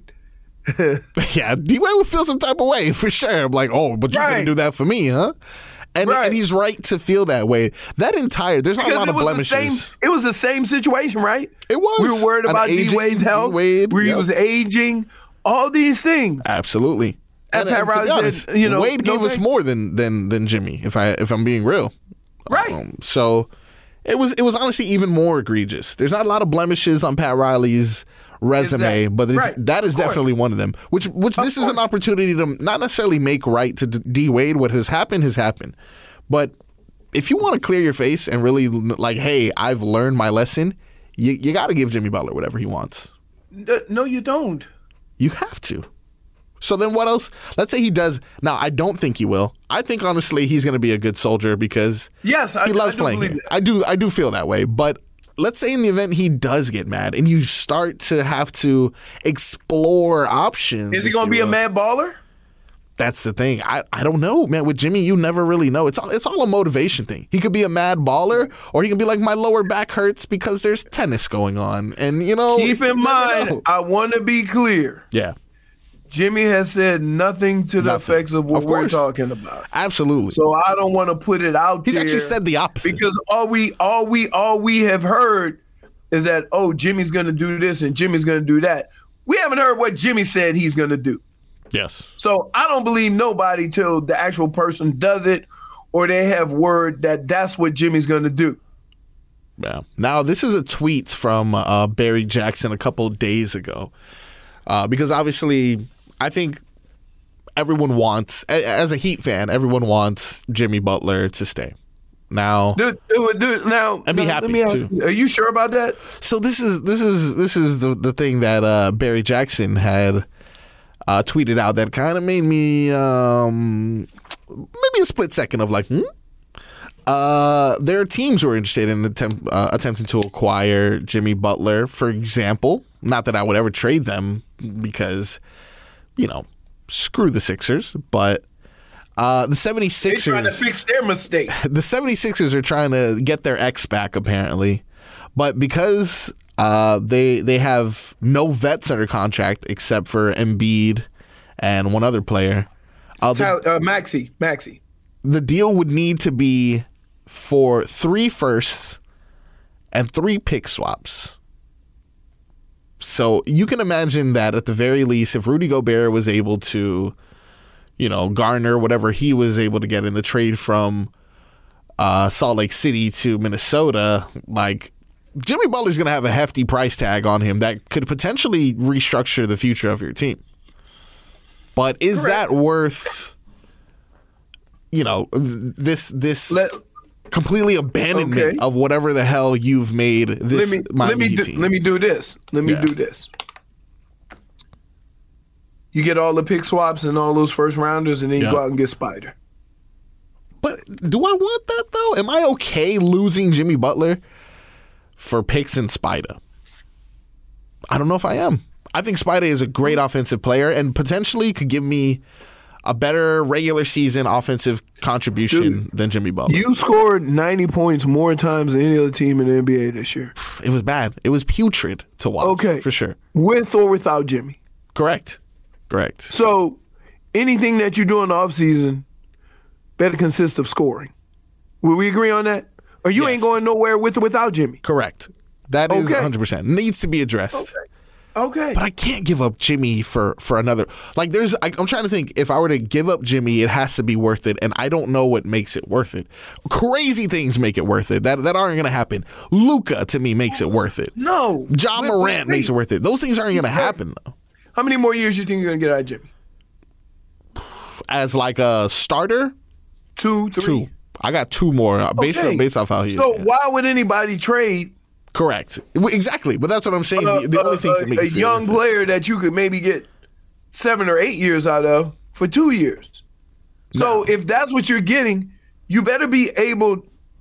Speaker 6: it. Yeah, D-Wade would feel some type of way for sure. I'm like, oh, but you're
Speaker 7: Right.
Speaker 6: going to do that for me, huh? And,
Speaker 7: Right.
Speaker 6: and he's right to feel that way. That entire, there's not a
Speaker 7: Because
Speaker 6: lot
Speaker 7: it
Speaker 6: of
Speaker 7: was the
Speaker 6: blemishes.
Speaker 7: same. It was the same situation, right?
Speaker 6: It was.
Speaker 7: We were worried
Speaker 6: An
Speaker 7: about D
Speaker 6: aging
Speaker 7: Wade's health.
Speaker 6: D-Wade,
Speaker 7: where he
Speaker 6: yep.
Speaker 7: was aging. All these things.
Speaker 6: Absolutely.
Speaker 7: And
Speaker 6: And,
Speaker 7: Pat
Speaker 6: and to
Speaker 7: Riley
Speaker 6: be honest,
Speaker 7: said, you know,
Speaker 6: Wade
Speaker 7: no
Speaker 6: gave us
Speaker 7: thanks.
Speaker 6: more than than than Jimmy. If I if I'm being real,
Speaker 7: Right.
Speaker 6: Um, so it was it was honestly even more egregious. There's not a lot of blemishes on Pat Riley's resume,
Speaker 7: that-
Speaker 6: but it's,
Speaker 7: right,
Speaker 6: that is
Speaker 7: of course.
Speaker 6: definitely one of them. Which which
Speaker 7: Of
Speaker 6: this is an
Speaker 7: course.
Speaker 6: opportunity to not necessarily make right to D D Wade. What has happened has happened, but if you want to clear your face and really like, hey, I've learned my lesson, you you got to give Jimmy Butler whatever he wants.
Speaker 7: No, no, you don't.
Speaker 6: You have to. So then what else? Let's say he does. Now, I don't think he will. I think, honestly, he's going to be a good soldier because
Speaker 7: Yes, I-
Speaker 6: he loves
Speaker 7: I do
Speaker 6: playing
Speaker 7: believe
Speaker 6: here.
Speaker 7: that.
Speaker 6: I do, I do feel that way. But let's say in the event he does get mad and you start to have to explore options.
Speaker 7: Is he
Speaker 6: if
Speaker 7: going to
Speaker 6: you
Speaker 7: be a
Speaker 6: will.
Speaker 7: mad baller?
Speaker 6: That's the thing. I, I don't know, man. With Jimmy, you never really know. It's all, it's all a motivation thing. He could be a mad baller, or he can be like, my lower back hurts because there's tennis going on. And, you know.
Speaker 7: Keep
Speaker 6: you
Speaker 7: in
Speaker 6: never
Speaker 7: mind,
Speaker 6: know.
Speaker 7: I want to be clear.
Speaker 6: Yeah.
Speaker 7: Jimmy has said nothing to the
Speaker 6: Nothing.
Speaker 7: effects of what
Speaker 6: Of
Speaker 7: we're
Speaker 6: course.
Speaker 7: talking about.
Speaker 6: Absolutely.
Speaker 7: So I don't want to put it out
Speaker 6: He's
Speaker 7: there.
Speaker 6: actually said the opposite.
Speaker 7: Because all we all we all we have heard is that, oh, Jimmy's gonna do this and Jimmy's gonna do that. We haven't heard what Jimmy said he's gonna do.
Speaker 6: Yes.
Speaker 7: So I don't believe nobody till the actual person does it or they have word that that's what Jimmy's gonna do.
Speaker 6: Yeah. Now, this is a tweet from uh, Barry Jackson a couple days ago. Uh, because obviously, I think everyone wants, a- as a Heat fan, everyone wants Jimmy Butler to stay. Now,
Speaker 7: Dude, dude, dude, now,
Speaker 6: And be
Speaker 7: now,
Speaker 6: happy,
Speaker 7: let me ask
Speaker 6: too.
Speaker 7: you, are you sure about that?
Speaker 6: so this is this is this is the the thing that uh, Barry Jackson had uh, tweeted out that kind of made me um, maybe a split second of like, hmm. Uh, there are teams who are interested in attempt, uh, attempting to acquire Jimmy Butler, for example. Not that I would ever trade them because, you know, screw the Sixers. But uh, the
Speaker 7: They're
Speaker 6: 76ers,
Speaker 7: trying to fix their mistake.
Speaker 6: the 76ers are trying to get their ex back, apparently. But because uh, they they have no vets under contract except for Embiid and one other player, uh, the,
Speaker 7: Tyler, uh, Maxi, Maxi.
Speaker 6: the deal would need to be for three firsts and three pick swaps. So you can imagine that at the very least, if Rudy Gobert was able to, you know, garner whatever he was able to get in the trade from uh, Salt Lake City to Minnesota, like Jimmy Butler's going to have a hefty price tag on him that could potentially restructure the future of your team. But is
Speaker 7: Correct.
Speaker 6: that worth, you know, this this
Speaker 7: Let,
Speaker 6: completely abandonment
Speaker 7: Okay.
Speaker 6: of whatever the hell you've made this
Speaker 7: let me
Speaker 6: Miami
Speaker 7: let me
Speaker 6: Heat
Speaker 7: do,
Speaker 6: team?
Speaker 7: let me do this. Let me
Speaker 6: Yeah.
Speaker 7: do this. You get all the pick swaps and all those first rounders, and then you
Speaker 6: Yeah.
Speaker 7: go out and get Spider.
Speaker 6: But do I want that though? Am I okay losing Jimmy Butler for picks and Spida? I don't know if I am. I think Spida is a great offensive player and potentially could give me a better regular season offensive contribution
Speaker 7: Dude,
Speaker 6: than Jimmy Butler.
Speaker 7: You scored ninety points more times than any other team in the N B A this year.
Speaker 6: It was bad. It was putrid to watch.
Speaker 7: Okay.
Speaker 6: For sure.
Speaker 7: With or without Jimmy.
Speaker 6: Correct. Correct.
Speaker 7: So anything that you do in the offseason better consist of scoring. Will we agree on that? Or you
Speaker 6: Yes.
Speaker 7: ain't going nowhere with or without Jimmy.
Speaker 6: Correct. That is
Speaker 7: Okay.
Speaker 6: one hundred percent. Needs to be addressed.
Speaker 7: Okay. Okay.
Speaker 6: But I can't give up Jimmy for, for another. Like, there's, I, I'm trying to think, if I were to give up Jimmy, it has to be worth it. And I don't know what makes it worth it. Crazy things make it worth it. That that aren't going to happen. Luka, to me, makes it worth it.
Speaker 7: No.
Speaker 6: John
Speaker 7: Wait, wait,
Speaker 6: Morant
Speaker 7: wait.
Speaker 6: makes it worth it. Those things aren't going to happen, though.
Speaker 7: How many more years you think you're going to get out of Jimmy?
Speaker 6: As like a starter,
Speaker 7: Two, three.
Speaker 6: two. I got two more uh, based,
Speaker 7: Okay.
Speaker 6: on, based off how he
Speaker 7: So
Speaker 6: is. Yeah.
Speaker 7: why would anybody trade
Speaker 6: Correct. W- Exactly. But that's what I'm saying.
Speaker 7: uh,
Speaker 6: the the only
Speaker 7: uh,
Speaker 6: things that make
Speaker 7: a
Speaker 6: it feel
Speaker 7: young
Speaker 6: worth it.
Speaker 7: player that you could maybe get seven or eight years out of for two years? So
Speaker 6: No.
Speaker 7: if that's what you're getting, you better be able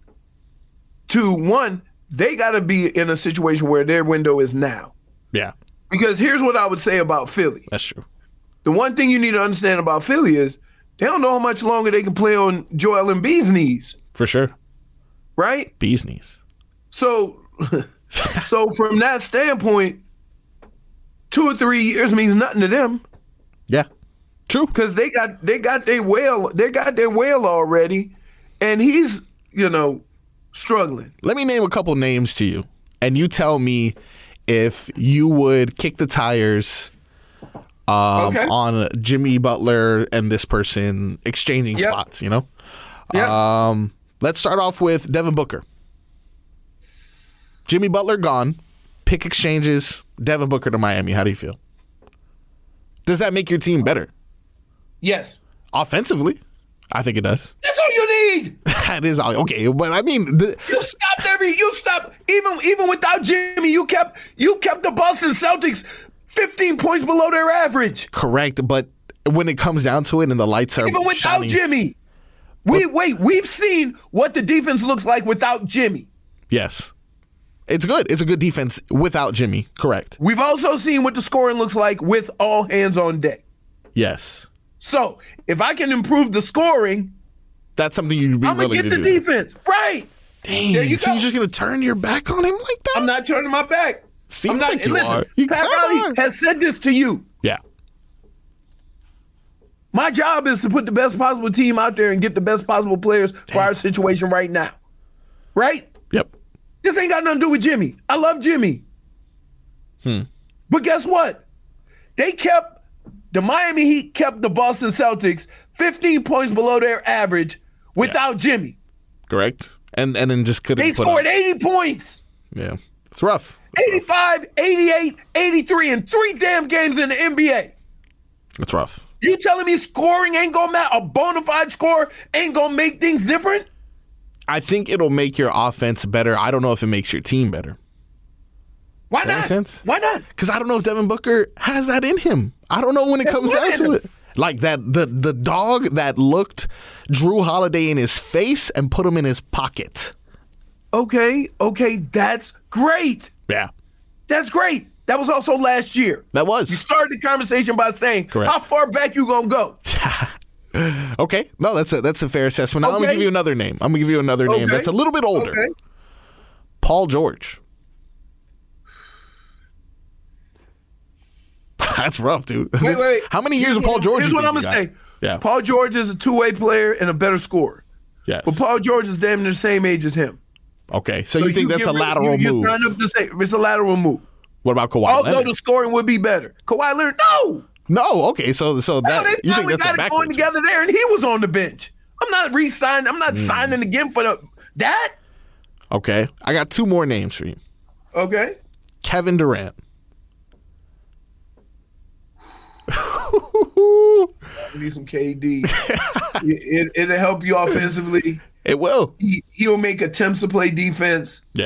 Speaker 7: to one, they got to be in a situation where their window is now.
Speaker 6: Yeah.
Speaker 7: Because here's what I would say about Philly.
Speaker 6: That's true.
Speaker 7: The one thing you need to understand about Philly is they don't know how much longer they can play on Joel Embiid's knees.
Speaker 6: For sure.
Speaker 7: Right?
Speaker 6: Bee's knees.
Speaker 7: So, so from that standpoint, two or three years means nothing to them.
Speaker 6: Yeah. True.
Speaker 7: Because they got they got their whale, they got their whale already, and he's, you know, struggling.
Speaker 6: Let me name a couple names to you, and you tell me if you would kick the tires um,
Speaker 7: Okay.
Speaker 6: on Jimmy Butler and this person exchanging
Speaker 7: Yep.
Speaker 6: spots, you know?
Speaker 7: Yep.
Speaker 6: Um, let's start off with Devin Booker. Jimmy Butler gone. Pick exchanges. Devin Booker to Miami. How do you feel? Does that make your team better?
Speaker 7: Yes.
Speaker 6: Offensively, I think it does.
Speaker 7: That's all you need.
Speaker 6: That is all okay, but I mean, the,
Speaker 7: You stopped every. You stopped even even without Jimmy. You kept you kept the Boston Celtics fifteen points below their average.
Speaker 6: correct. But when it comes down to it, and the lights are
Speaker 7: Even without
Speaker 6: shining,
Speaker 7: Jimmy. We wait. We've seen what the defense looks like without Jimmy.
Speaker 6: yes, it's good. It's a good defense without Jimmy. Correct.
Speaker 7: We've also seen what the scoring looks like with all hands on deck.
Speaker 6: Yes,
Speaker 7: So if I can improve the scoring,
Speaker 6: that's something you'd be
Speaker 7: I'm gonna
Speaker 6: willing
Speaker 7: get
Speaker 6: to
Speaker 7: the
Speaker 6: do.
Speaker 7: defense right.
Speaker 6: Dang,
Speaker 7: There you
Speaker 6: so
Speaker 7: go.
Speaker 6: you're just gonna turn your back on him like that?
Speaker 7: I'm not turning my back.
Speaker 6: Seems
Speaker 7: I'm not.
Speaker 6: like you
Speaker 7: listen,
Speaker 6: are. You
Speaker 7: Pat
Speaker 6: kinda
Speaker 7: Riley
Speaker 6: are.
Speaker 7: has said this to you.
Speaker 6: Yeah.
Speaker 7: My job is to put the best possible team out there and get the best possible players for our situation right now. Right?
Speaker 6: Yep.
Speaker 7: This ain't got nothing to do with Jimmy. I love Jimmy.
Speaker 6: Hmm.
Speaker 7: But guess what? They kept, the Miami Heat kept the Boston Celtics fifteen points below their average without Jimmy.
Speaker 6: Correct. And and then just couldn't.
Speaker 7: They
Speaker 6: put
Speaker 7: scored
Speaker 6: up.
Speaker 7: eighty points.
Speaker 6: Yeah, it's rough.
Speaker 7: eighty-five, eighty-eight, eighty-three in three damn games in the N B A.
Speaker 6: It's rough.
Speaker 7: You telling me scoring ain't gonna matter? A bona fide score ain't gonna make things different?
Speaker 6: I think it'll make your offense better. I don't know if it makes your team better.
Speaker 7: Why
Speaker 6: That
Speaker 7: not?
Speaker 6: makes sense?
Speaker 7: Why not?
Speaker 6: Because I don't know if Devin Booker has that in him. I don't know when it
Speaker 7: That's
Speaker 6: comes
Speaker 7: what
Speaker 6: down
Speaker 7: in
Speaker 6: to
Speaker 7: him.
Speaker 6: it. Like that, the the dog that looked Drew Holiday in his face and put him in his pocket.
Speaker 7: Okay, okay, that's great.
Speaker 6: Yeah,
Speaker 7: That's great. That was also last year.
Speaker 6: that was.
Speaker 7: You started the conversation by saying,
Speaker 6: Correct.
Speaker 7: how far back you gonna go?
Speaker 6: Okay, no, that's a that's a fair assessment. Now I'm gonna
Speaker 7: Okay.
Speaker 6: give you another name. I'm gonna give you another name
Speaker 7: Okay.
Speaker 6: that's a little bit older.
Speaker 7: Okay.
Speaker 6: Paul George. That's rough, dude.
Speaker 7: Wait,
Speaker 6: This-
Speaker 7: wait, wait.
Speaker 6: How many years
Speaker 7: Here's
Speaker 6: of Paul
Speaker 7: what-
Speaker 6: George?
Speaker 7: Here's
Speaker 6: you
Speaker 7: what I'm
Speaker 6: think
Speaker 7: gonna
Speaker 6: you
Speaker 7: say.
Speaker 6: got? Yeah.
Speaker 7: Paul George is a two-way player and a better scorer.
Speaker 6: Yes.
Speaker 7: But Paul George is damn near the same age as him.
Speaker 6: Okay, so, you think that's
Speaker 7: get
Speaker 6: a
Speaker 7: rid-
Speaker 6: lateral
Speaker 7: you,
Speaker 6: move?
Speaker 7: You sign up to say it's a lateral move.
Speaker 6: What about Kawhi
Speaker 7: Although
Speaker 6: Leonard?
Speaker 7: the scoring would be better. Kawhi Leonard, no.
Speaker 6: No, okay, so so
Speaker 7: Hell,
Speaker 6: that
Speaker 7: they
Speaker 6: you think
Speaker 7: finally
Speaker 6: that's a
Speaker 7: got it going
Speaker 6: backwards?
Speaker 7: together there, and he was on the bench. I'm not re-signing. I'm not
Speaker 6: Hmm.
Speaker 7: signing again for the that.
Speaker 6: Okay, I got two more names for you.
Speaker 7: Okay.
Speaker 6: Kevin Durant.
Speaker 7: We need some K D. it, it, will help you offensively.
Speaker 6: It will.
Speaker 7: He, he'll make attempts to play defense.
Speaker 6: Yeah.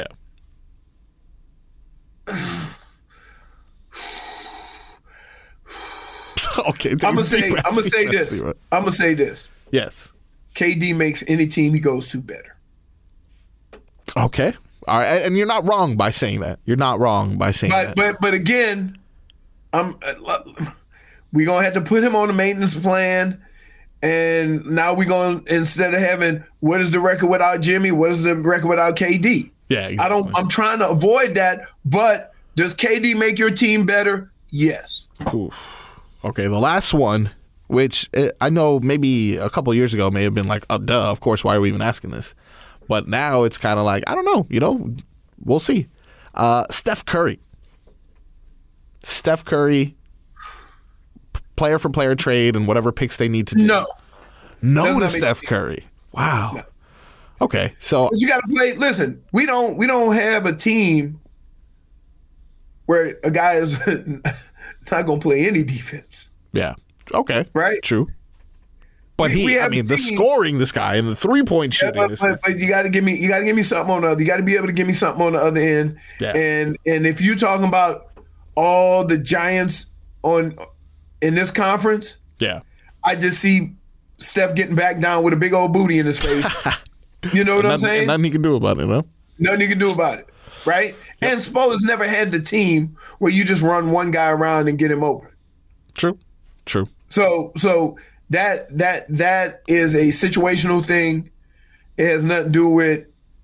Speaker 6: Okay,
Speaker 7: I'm gonna say. I'm gonna say this. I'm gonna say this.
Speaker 6: Yes.
Speaker 7: K D makes any team he goes to better.
Speaker 6: Okay. All right, and you're not wrong by saying that. You're not wrong by saying
Speaker 7: But
Speaker 6: that.
Speaker 7: but but again, I'm. Uh, we gonna have to put him on a maintenance plan. And now we're going, instead of having, what is the record without Jimmy? What is the record without K D?
Speaker 6: Yeah, exactly.
Speaker 7: I don't, I'm trying to avoid that, but does K D make your team better? Yes.
Speaker 6: Oof. Okay, the last one, which uh, I know maybe a couple years ago may have been like, oh, duh, of course, why are we even asking this? But now it's kind of like, I don't know, you know, we'll see. Uh, Steph Curry. Steph Curry, player for player trade and whatever picks they need to do.
Speaker 7: No.
Speaker 6: No
Speaker 7: Doesn't
Speaker 6: to
Speaker 7: that make-
Speaker 6: Steph Curry. Wow. No. Okay, so
Speaker 7: 'Cause you got to play. Listen, we don't we don't have a team where a guy is not going to play any defense.
Speaker 6: yeah, okay,
Speaker 7: right,
Speaker 6: true. But
Speaker 7: We-
Speaker 6: he,
Speaker 7: we
Speaker 6: I
Speaker 7: have
Speaker 6: mean,
Speaker 7: a
Speaker 6: the
Speaker 7: team-
Speaker 6: scoring, this guy, and the three point
Speaker 7: Yeah,
Speaker 6: shooting.
Speaker 7: but,
Speaker 6: this
Speaker 7: but, but you got to give me you got to give me something on the other. You got to be able to give me something on the other end.
Speaker 6: Yeah.
Speaker 7: And and if you're talking about all the giants on in this conference,
Speaker 6: yeah,
Speaker 7: I just see Steph getting back down with a big old booty in his face. You know what
Speaker 6: and
Speaker 7: I'm
Speaker 6: nothing,
Speaker 7: saying?
Speaker 6: and nothing he can do about it, no?
Speaker 7: Nothing you can do about it, right? Yep. And Spo has never had the team where you just run one guy around and get him open.
Speaker 6: True, true.
Speaker 7: So, so that that that is a situational thing. It has nothing to do with,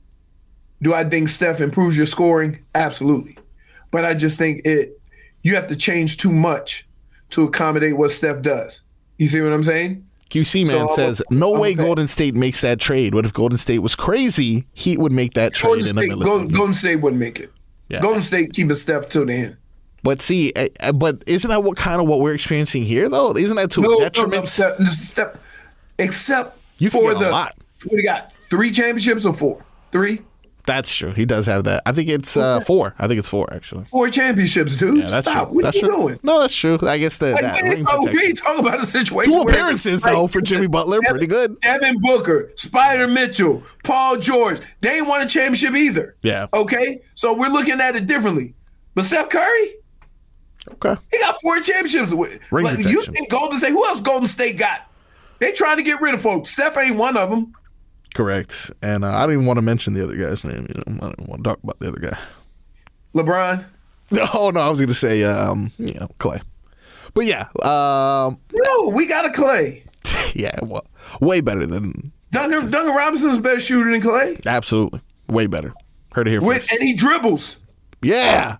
Speaker 7: do I think Steph improves your scoring? Absolutely. But I just think it you have to change too much to accommodate what Steph does. You see what I'm saying?
Speaker 6: Q C Man
Speaker 7: so,
Speaker 6: says, no
Speaker 7: I'm
Speaker 6: way
Speaker 7: okay.
Speaker 6: Golden State makes that trade. What if Golden State was crazy? Heat would make that trade
Speaker 7: Golden
Speaker 6: in
Speaker 7: State,
Speaker 6: a millisecond.
Speaker 7: Golden, Golden State wouldn't make it.
Speaker 6: Yeah.
Speaker 7: Golden State keep a Steph till the end.
Speaker 6: But see, uh, but isn't that what kind of what we're experiencing here, though? Isn't that to
Speaker 7: no,
Speaker 6: a detriment?
Speaker 7: No, no, step, step, except
Speaker 6: you
Speaker 7: for
Speaker 6: the
Speaker 7: the,
Speaker 6: a lot.
Speaker 7: What do you got? Three championships or four? Three?
Speaker 6: That's true. He does have that. I think it's uh, four. I think it's four, actually.
Speaker 7: Four championships, dude.
Speaker 6: Yeah, that's
Speaker 7: Stop.
Speaker 6: True.
Speaker 7: What
Speaker 6: that's
Speaker 7: are you
Speaker 6: true.
Speaker 7: doing?
Speaker 6: No, that's true. I guess the,
Speaker 7: like,
Speaker 6: that
Speaker 7: we,
Speaker 6: ring
Speaker 7: oh, we
Speaker 6: protection.
Speaker 7: ain't talking about a situation
Speaker 6: Two
Speaker 7: where,
Speaker 6: appearances,
Speaker 7: like,
Speaker 6: though, for Jimmy Butler.
Speaker 7: Devin,
Speaker 6: Pretty good.
Speaker 7: Devin Booker, Spider Mitchell, Paul George. They ain't won a championship either.
Speaker 6: Yeah.
Speaker 7: Okay? So we're looking at it differently. But Steph Curry?
Speaker 6: Okay.
Speaker 7: He got four championships.
Speaker 6: Ring
Speaker 7: like, you think Golden State, who else Golden State got? They trying to get rid of folks. Steph ain't one of them.
Speaker 6: Correct. And uh, I don't even want to mention the other guy's name. You know, I don't even want to talk about the other guy.
Speaker 7: LeBron?
Speaker 6: Oh, no, I was going to say, um, you know, Clay. But yeah. Um,
Speaker 7: no, we got a Clay.
Speaker 6: Yeah, well, way better than...
Speaker 7: Duncan, Duncan Robinson's a better shooter than Clay.
Speaker 6: Absolutely. Way better. Heard it here
Speaker 7: With,
Speaker 6: first.
Speaker 7: and he dribbles.
Speaker 6: Yeah.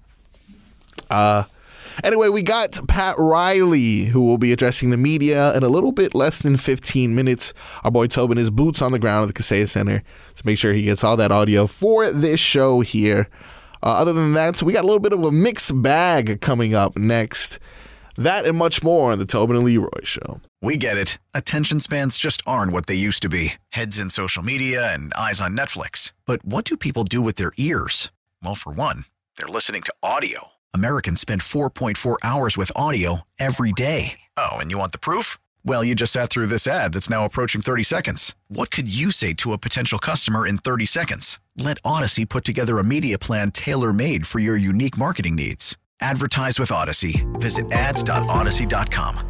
Speaker 6: Uh, anyway, we got Pat Riley, who will be addressing the media in a little bit less than fifteen minutes. Our boy Tobin is boots on the ground at the Kaseya Center to make sure he gets all that audio for this show here. Uh, other than that, we got a little bit of a mixed bag coming up next. That and much more on the Tobin and Leroy Show.
Speaker 5: We get it. Attention spans just aren't what they used to be. Heads in social media and eyes on Netflix. But what do people do with their ears? Well, for one, they're listening to audio. Americans spend four point four hours with audio every day. Oh, and you want the proof? Well, you just sat through this ad that's now approaching thirty seconds. What could you say to a potential customer in thirty seconds? Let Odyssey put together a media plan tailor-made for your unique marketing needs. Advertise with Odyssey. Visit ads dot odyssey dot com.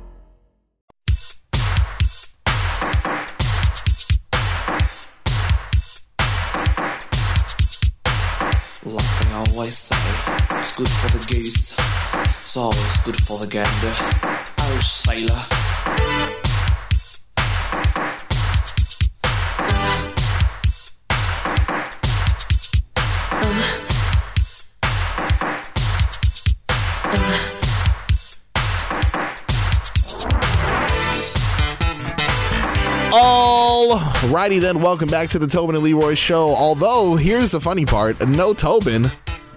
Speaker 13: Like they always say, it's good for the goose, it's always good for the gander. Oh, sailor.
Speaker 6: Alrighty then, welcome back to the Tobin and Leroy Show. Although, here's the funny part, no Tobin,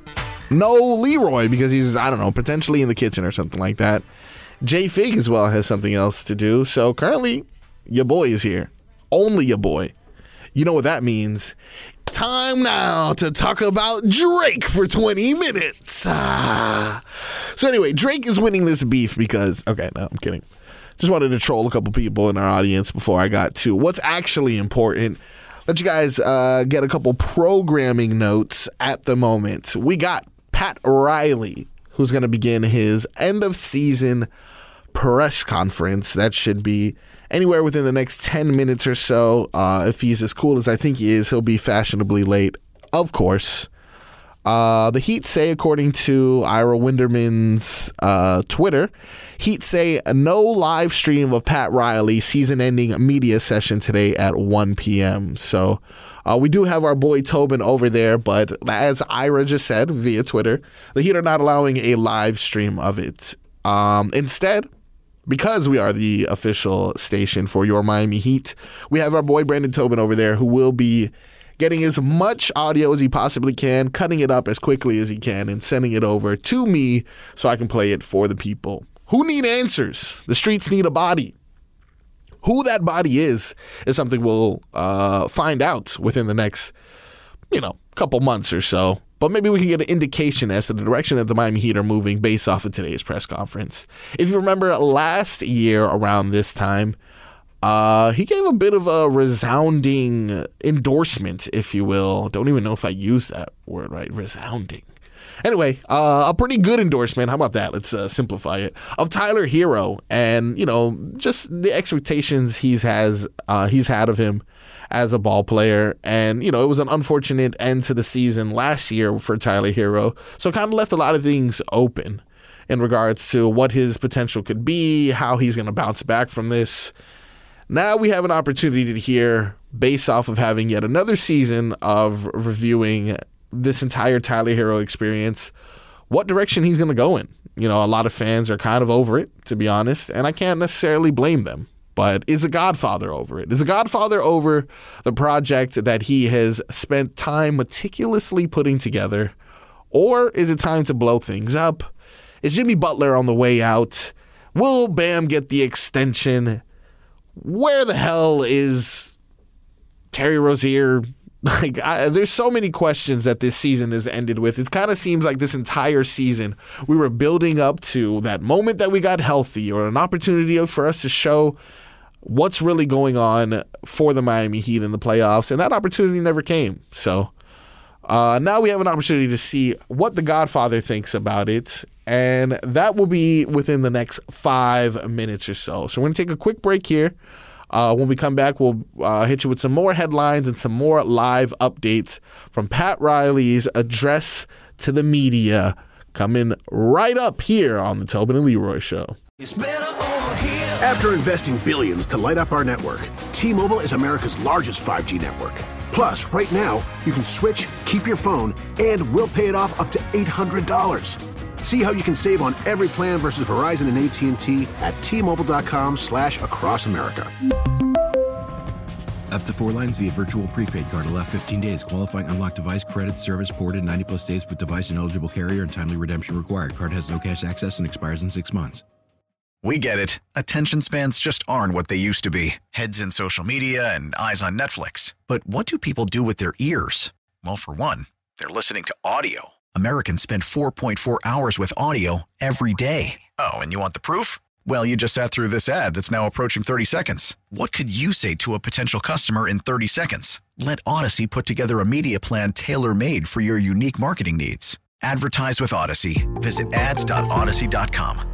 Speaker 6: no Leroy, because he's, I don't know, potentially in the kitchen or something like that. Jay Fig as well has something else to do, so currently, your boy is here. Only your boy. You know what that means. Time now to talk about Drake for twenty minutes. Ah. So anyway, Drake is winning this beef because, okay, no, I'm kidding. Just wanted to troll a couple people in our audience before I got to what's actually important. Let you guys uh, get a couple programming notes at the moment. We got Pat Riley, who's going to begin his end of season press conference. That should be anywhere within the next ten minutes or so. Uh, if he's as cool as I think he is, he'll be fashionably late, of course. Uh, the Heat say, according to Ira Winderman's uh, Twitter, Heat say no live stream of Pat Riley season-ending media session today at one p.m. So uh, we do have our boy Tobin over there, but as Ira just said via Twitter, the Heat are not allowing a live stream of it. Um, instead, because we are the official station for your Miami Heat, we have our boy Brandon Tobin over there who will be getting as much audio as he possibly can, cutting it up as quickly as he can, and sending it over to me so I can play it for the people who need answers. The streets need a body. Who that body is is something we'll uh, find out within the next, you know, couple months or so. But maybe we can get an indication as to the direction that the Miami Heat are moving based off of today's press conference. If you remember last year around this time, Uh, he gave a bit of a resounding endorsement, if you will. Don't even know if I use that word right. Resounding. Anyway, uh, a pretty good endorsement. How about that? Let's uh, simplify it. Of Tyler Hero, and you know, just the expectations he's has uh, he's had of him as a ball player. And, you know, it was an unfortunate end to the season last year for Tyler Herro. So it kind of left a lot of things open in regards to what his potential could be, how he's going to bounce back from this. Now we have an opportunity to hear, based off of having yet another season of reviewing this entire Tyler Herro experience, what direction he's going to go in. You know, a lot of fans are kind of over it, to be honest, and I can't necessarily blame them. But is the Godfather over it? Is the Godfather over the project that he has spent time meticulously putting together? Or is it time to blow things up? Is Jimmy Butler on the way out? Will Bam get the extension? Where the hell is Terry Rozier? Like, I, there's so many questions that this season has ended with. It kind of seems like this entire season we were building up to that moment that we got healthy, or an opportunity for us to show what's really going on for the Miami Heat in the playoffs, and that opportunity never came. So uh, now we have an opportunity to see what the Godfather thinks about it, and that will be within the next five minutes or so. So we're going to take a quick break here. Uh, when we come back, we'll uh, hit you with some more headlines and some more live updates from Pat Riley's address to the media, coming right up here on the Tobin and Leroy Show.
Speaker 3: After investing billions to light up our network, T-Mobile is America's largest five G network. Plus, right now, you can switch, keep your phone, and we'll pay it off up to eight hundred dollars. See how you can save on every plan versus Verizon and A T and T at T-Mobile.com slash across America.
Speaker 4: Up to four lines via virtual prepaid card. Allow fifteen days. Qualifying unlocked device credit service ported ninety plus days with device and eligible carrier and timely redemption required. Card has no cash access and expires in six months.
Speaker 5: We get it. Attention spans just aren't what they used to be. Heads in social media and eyes on Netflix. But what do people do with their ears? Well, for one, they're listening to audio. Americans spend four point four hours with audio every day. Oh, and you want the proof? Well, you just sat through this ad that's now approaching thirty seconds. What could you say to a potential customer in thirty seconds? Let Odyssey put together a media plan tailor-made for your unique marketing needs. Advertise with Odyssey. Visit ads dot odyssey dot com.